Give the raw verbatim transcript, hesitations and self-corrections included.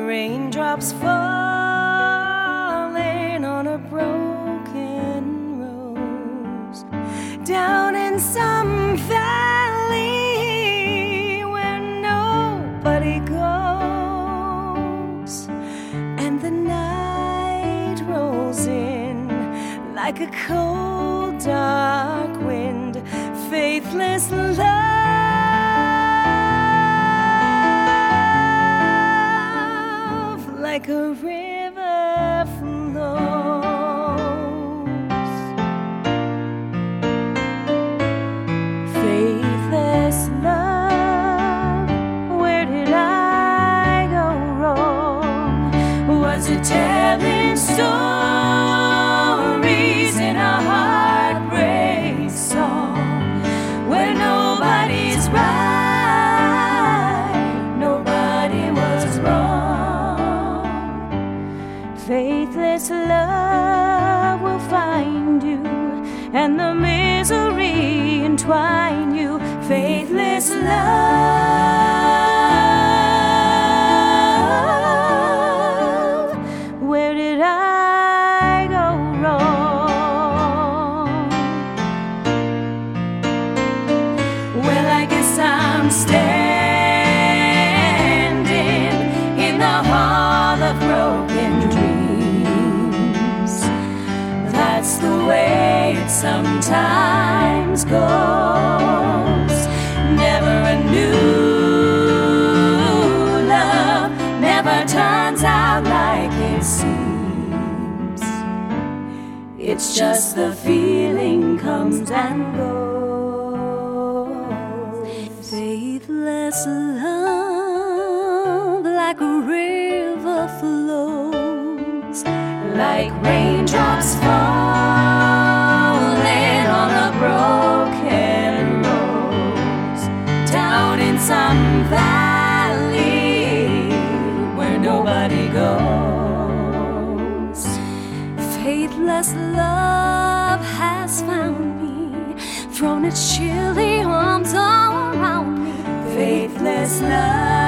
raindrops falling on a broken rose, down in some valley where nobody goes, and the night rolls in like a cold, dark wind, faithless love. Like a river flows, faithless love, where did I go wrong? Was it telling stories in a heartbreak song where nobody's right, nobody was wrong? Faithless love will find you, and the misery entwine you. Faithless love, where did I go wrong? Well, I guess I'm standing in the hall of broken dreams. That's the way it sometimes goes. Never a new love, never turns out like it seems. It's just the feeling comes and goes. Faithless love, like a river flows, like raindrops falling on a broken rose, down in some valley where nobody goes. Faithless love has found me, thrown its chilly arms all around me. Faithless love.